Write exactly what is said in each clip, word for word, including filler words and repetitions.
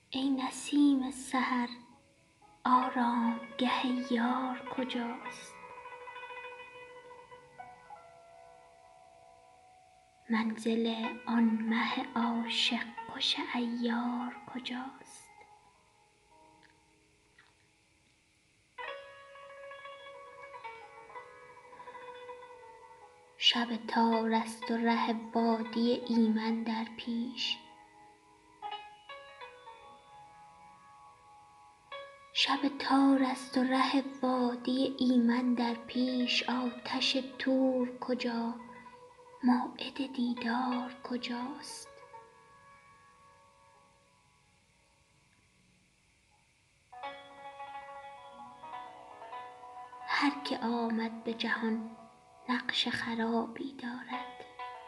ای نسیم سحر آرامگه یار کجاست؟ منزل آن مه عاشق کش عیار کجاست؟ شب تار است و ره بادیه ایمن در پیش، شب تار است و ره بادیه ایمن در پیش. آتش طور کجا؟ موعد دیدار کجاست؟ هر که آمد به جهان نقش خرابی دارد،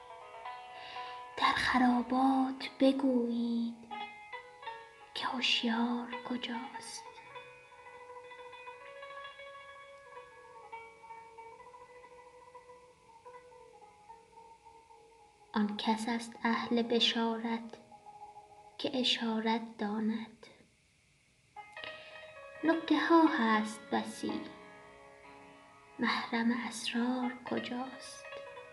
در خرابات بگویید که هوشیار کجاست؟ آن کس است اهل بشارت که اشارت داند، نکته ها هست بسی محرم اسرار کجاست؟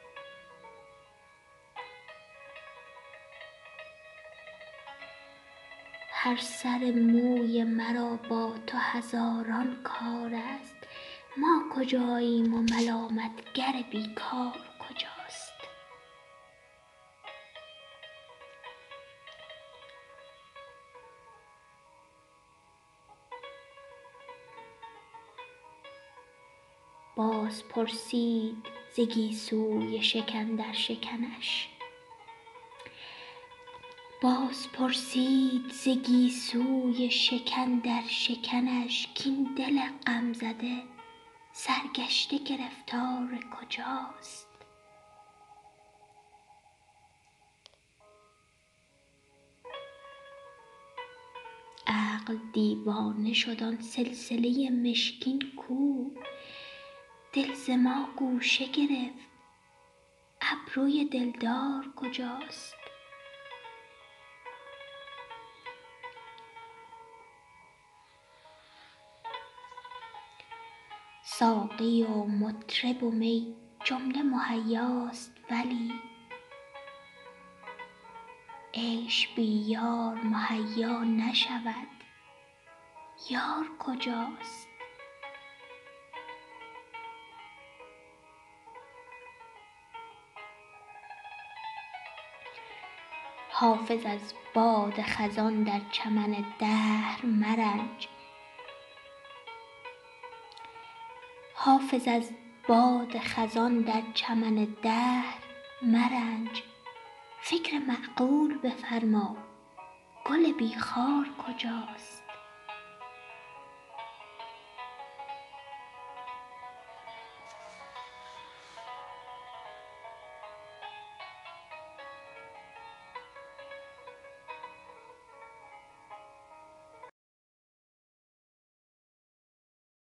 هر سر موی مرا با تو هزاران کار است، ما کجاییم و ملامتگر بیکار کجاست؟ باز پرسید ز گیسوی شکن در شکنش، باز پرسید ز گیسوی شکن در شکنش کاین دل غمزده سرگشته گرفتار کجاست؟ عقل دیوانه شد آن سلسله مشکین کو؟ دل ز ما گوشه گرفت ابروی دلدار کجاست؟ ساقی و مطرب و می جمله مهیاست، ولی عیش بی یار مهیا نشود، یار کجاست؟ حافظ از باد خزان در چمن دهر مرنج، حافظ از باد خزان در چمن دهر مرنج. فکر معقول بفرما گل بی خار کجاست؟